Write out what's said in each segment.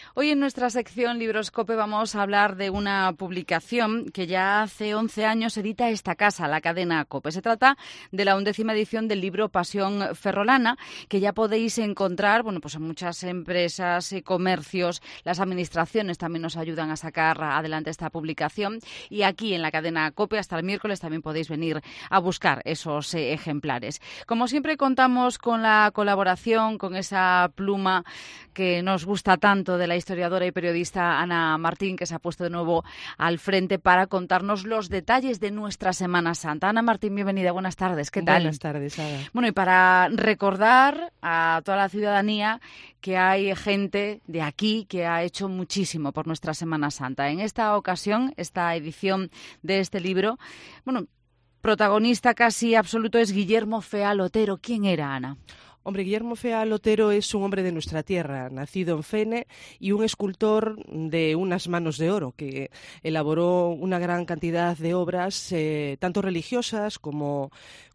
Hoy en nuestra sección Libroscope vamos a hablar de una publicación que ya hace 11 años edita esta casa, la cadena COPE. Se trata de la 11ª edición del libro Pasión Ferrolana, que ya podéis encontrar pues en muchas empresas, comercios, las administraciones también nos ayudan a sacar adelante esta publicación. Y aquí en la cadena COPE hasta el miércoles también podéis venir a buscar esos ejemplares. Como siempre contamos con la colaboración, con esa pluma que nos gusta tanto de la historiadora y periodista Ana Martín, que se ha puesto de nuevo al frente para contarnos los detalles de nuestra Semana Santa. Ana Martín, bienvenida, buenas tardes, ¿qué tal? Buenas tardes, Ada. Bueno, y para recordar a toda la ciudadanía que hay gente de aquí que ha hecho muchísimo por nuestra Semana Santa. En esta ocasión, esta edición de este libro, protagonista casi absoluto es Guillermo Feal Otero. ¿Quién era, Ana? Hombre, Guillermo Feal Otero es un hombre de nuestra tierra, nacido en Fene y un escultor de unas manos de oro que elaboró una gran cantidad de obras, tanto religiosas como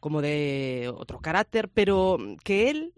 de otro carácter, pero que él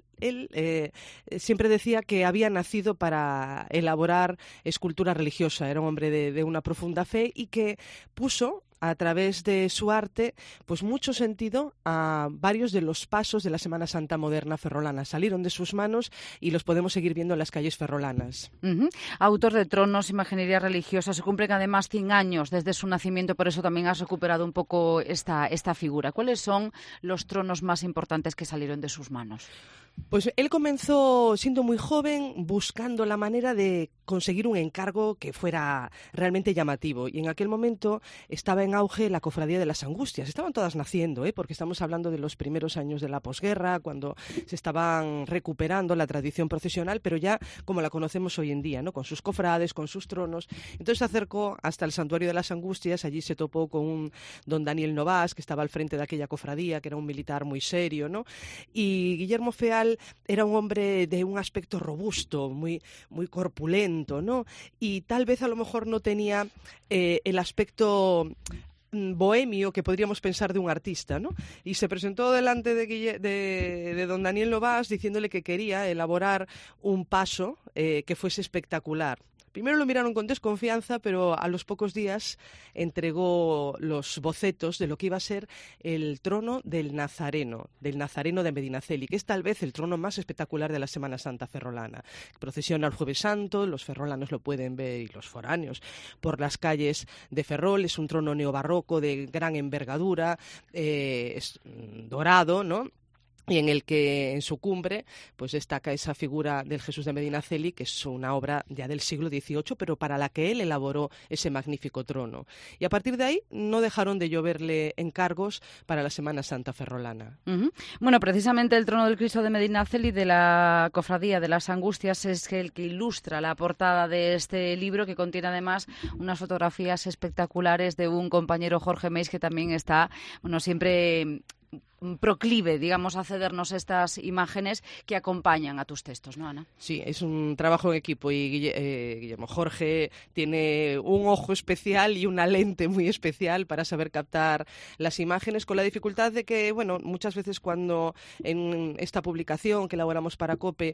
siempre decía que había nacido para elaborar escultura religiosa. Era un hombre de una profunda fe y que puso a través de su arte pues mucho sentido a varios de los pasos de la Semana Santa moderna ferrolana. Salieron de sus manos y los podemos seguir viendo en las calles ferrolanas. Autor de Tronos, Imaginería Religiosa. Se cumplen además 100 años desde su nacimiento, por eso también has recuperado un poco esta figura. ¿Cuáles son los tronos más importantes que salieron de sus manos? Pues él comenzó siendo muy joven buscando la manera de conseguir un encargo que fuera realmente llamativo, y en aquel momento estaba en auge la Cofradía de las Angustias. Estaban todas naciendo, porque estamos hablando de los primeros años de la posguerra, cuando se estaban recuperando la tradición procesional, pero ya como la conocemos hoy en día, ¿no? Con sus cofrades, con sus tronos. Entonces se acercó hasta el Santuario de las Angustias. Allí se topó con un don Daniel Novás, que estaba al frente de aquella cofradía, que era un militar muy serio, ¿no? Y Guillermo Feal era un hombre de un aspecto robusto, muy, muy corpulento, ¿no? Y tal vez a lo mejor no tenía el aspecto bohemio que podríamos pensar de un artista, ¿no? Y se presentó delante de don Daniel Novás diciéndole que quería elaborar un paso que fuese espectacular. Primero lo miraron con desconfianza, pero a los pocos días entregó los bocetos de lo que iba a ser el trono del Nazareno de Medinaceli, que es tal vez el trono más espectacular de la Semana Santa ferrolana. Procesiona el Jueves Santo, los ferrolanos lo pueden ver, y los foráneos, por las calles de Ferrol. Es un trono neobarroco de gran envergadura, es dorado, ¿no? Y en el que en su cumbre pues destaca esa figura del Jesús de Medinaceli, que es una obra ya del siglo XVIII, pero para la que él elaboró ese magnífico trono. Y a partir de ahí no dejaron de lloverle encargos para la Semana Santa ferrolana. Bueno, precisamente el trono del Cristo de Medinaceli de la Cofradía de las Angustias es el que ilustra la portada de este libro, que contiene además unas fotografías espectaculares de un compañero, Jorge Meis, que también está, siempre proclive, digamos, a cedernos estas imágenes que acompañan a tus textos, ¿no, Ana? Sí, es un trabajo en equipo, y Guillermo Jorge tiene un ojo especial y una lente muy especial para saber captar las imágenes, con la dificultad de que, muchas veces cuando en esta publicación que elaboramos para COPE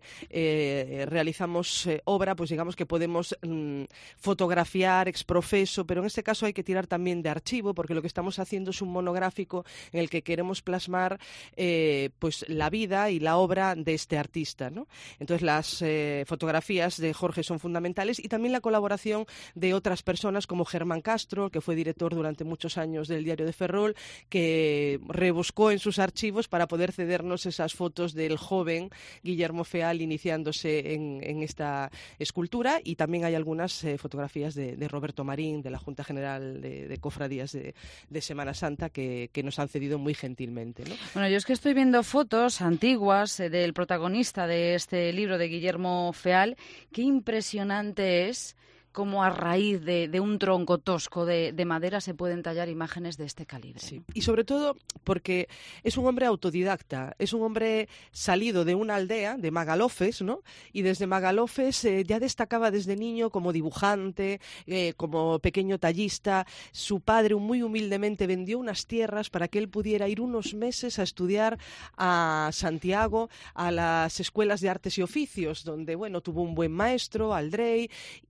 realizamos obra, pues digamos que podemos fotografiar ex profeso, pero en este caso hay que tirar también de archivo, porque lo que estamos haciendo es un monográfico en el que queremos plasmar pues la vida y la obra de este artista, ¿no? Entonces las fotografías de Jorge son fundamentales, y también la colaboración de otras personas como Germán Castro, que fue director durante muchos años del Diario de Ferrol, que rebuscó en sus archivos para poder cedernos esas fotos del joven Guillermo Feal iniciándose en esta escultura. Y también hay algunas fotografías de Roberto Marín, de la Junta General de Cofradías de Semana Santa, que nos han cedido muy gentilmente, ¿no? Bueno, yo es que estoy viendo fotos antiguas del protagonista de este libro, de Guillermo Feal. Qué impresionante es cómo a raíz de un tronco tosco de madera se pueden tallar imágenes de este calibre. Sí. ¿No? Y sobre todo porque es un hombre autodidacta, es un hombre salido de una aldea, de Magalofes, ¿no? Y desde Magalofes ya destacaba desde niño como dibujante, como pequeño tallista. Su padre muy humildemente vendió unas tierras para que él pudiera ir unos meses a estudiar a Santiago, a las escuelas de artes y oficios, donde, bueno, tuvo un buen maestro, Aldrey,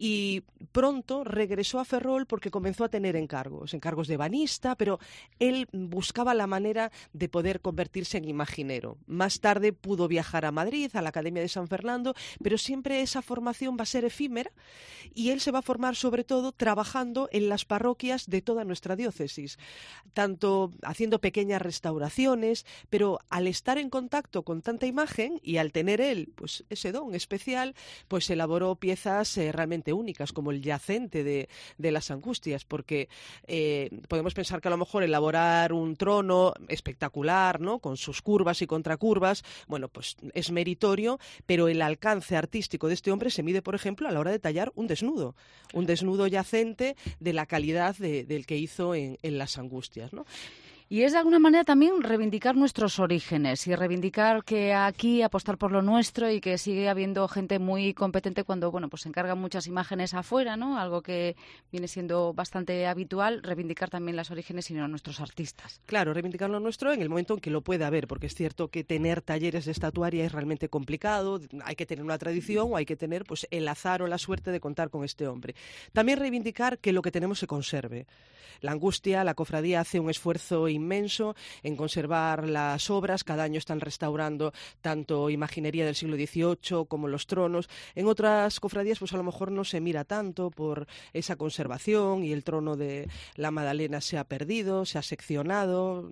y pronto regresó a Ferrol porque comenzó a tener encargos de ebanista, pero él buscaba la manera de poder convertirse en imaginero. Más tarde pudo viajar a Madrid, a la Academia de San Fernando, pero siempre esa formación va a ser efímera y él se va a formar sobre todo trabajando en las parroquias de toda nuestra diócesis, tanto haciendo pequeñas restauraciones, pero al estar en contacto con tanta imagen y al tener él pues ese don especial, pues elaboró piezas realmente únicas, como el yacente de las Angustias, porque podemos pensar que a lo mejor elaborar un trono espectacular, ¿no?, con sus curvas y contracurvas, bueno, pues es meritorio, pero el alcance artístico de este hombre se mide, por ejemplo, a la hora de tallar un desnudo yacente de la calidad del que hizo en las Angustias, ¿no? Y es de alguna manera también reivindicar nuestros orígenes y reivindicar que aquí apostar por lo nuestro y que sigue habiendo gente muy competente cuando, bueno, pues se encargan muchas imágenes afuera, ¿no? Algo que viene siendo bastante habitual, reivindicar también los orígenes y no nuestros artistas. Claro, reivindicar lo nuestro en el momento en que lo pueda haber, porque es cierto que tener talleres de estatuaria es realmente complicado, hay que tener una tradición o hay que tener pues el azar o la suerte de contar con este hombre. También reivindicar que lo que tenemos se conserve. La Angustia, la cofradía hace un esfuerzo inmenso en conservar las obras. Cada año están restaurando tanto imaginería del siglo XVIII como los tronos. En otras cofradías pues a lo mejor no se mira tanto por esa conservación y el trono de la Madalena se ha perdido, se ha seccionado.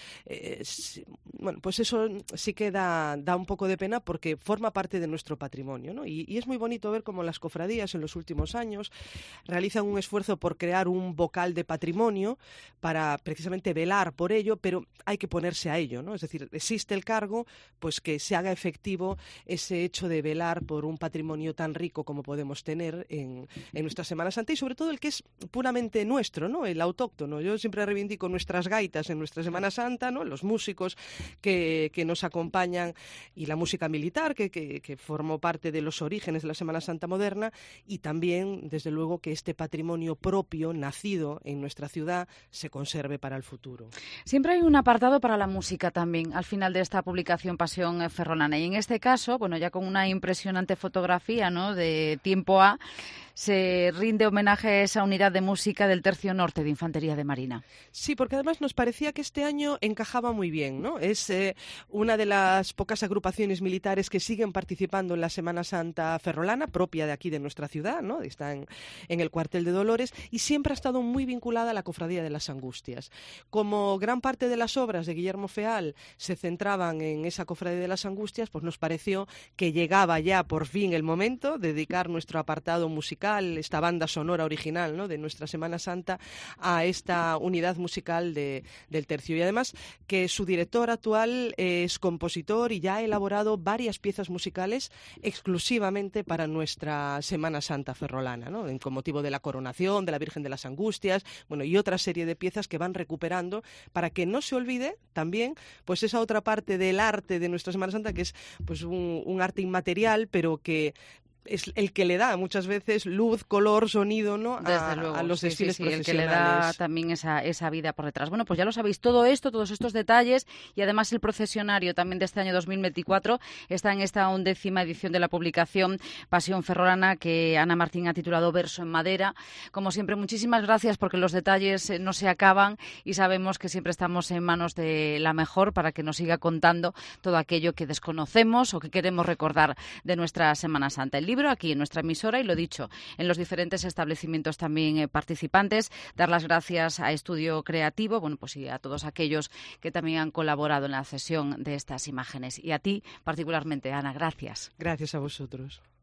Bueno, pues eso sí que da un poco de pena porque forma parte de nuestro patrimonio, ¿no? Y es muy bonito ver cómo las cofradías en los últimos años realizan un esfuerzo por crear un vocal de patrimonio para precisamente velar por ello, pero hay que ponerse a ello, ¿no? Es decir, existe el cargo, pues que se haga efectivo ese hecho de velar por un patrimonio tan rico como podemos tener en nuestra Semana Santa y sobre todo el que es puramente nuestro, ¿no?, el autóctono. Yo siempre reivindico nuestras gaitas en nuestra Semana Santa, ¿no?, los músicos que nos acompañan y la música militar que formó parte de los orígenes de la Semana Santa moderna y también, desde luego, que este patrimonio propio, nacido en nuestra ciudad, se conserve para el futuro. Siempre hay un apartado para la música también al final de esta publicación Pasión Ferrolana y en este caso, bueno, ya con una impresionante fotografía, ¿no?, de tiempo A, se rinde homenaje a esa unidad de música del Tercio Norte de Infantería de Marina. Sí, porque además nos parecía que este año encajaba muy bien, ¿no? Es una de las pocas agrupaciones militares que siguen participando en la Semana Santa ferrolana, propia de aquí de nuestra ciudad, ¿no? Está en el cuartel de Dolores y siempre ha estado muy vinculada a la Cofradía de las Angustias. Como gran parte de las obras de Guillermo Feal se centraban en esa Cofradía de las Angustias, pues nos pareció que llegaba ya por fin el momento de dedicar nuestro apartado musical, esta banda sonora original, ¿no?, de nuestra Semana Santa, a esta unidad musical del Tercio. Y además que su director actual es compositor y ya ha elaborado varias piezas musicales exclusivamente para nuestra Semana Santa ferrolana, ¿no?, con motivo de la coronación de la Virgen de las Angustias, bueno, y otra serie de piezas que van recuperando para que no se olvide también pues esa otra parte del arte de nuestra Semana Santa que es pues un arte inmaterial, pero que es el que le da muchas veces luz, color, sonido, ¿no?, Desde luego, a los desfiles profesionales. El que le da también esa vida por detrás. Bueno, pues ya lo sabéis, todo esto, todos estos detalles y además el procesionario también de este año 2024 está en esta 11ª edición de la publicación Pasión Ferrolana que Ana Martín ha titulado Verso en Madera. Como siempre, muchísimas gracias porque los detalles no se acaban y sabemos que siempre estamos en manos de la mejor para que nos siga contando todo aquello que desconocemos o que queremos recordar de nuestra Semana Santa. El libro aquí en nuestra emisora y lo dicho, en los diferentes establecimientos también participantes. Dar las gracias a Estudio Creativo, bueno, pues y a todos aquellos que también han colaborado en la cesión de estas imágenes. Y a ti particularmente, Ana, gracias. Gracias a vosotros.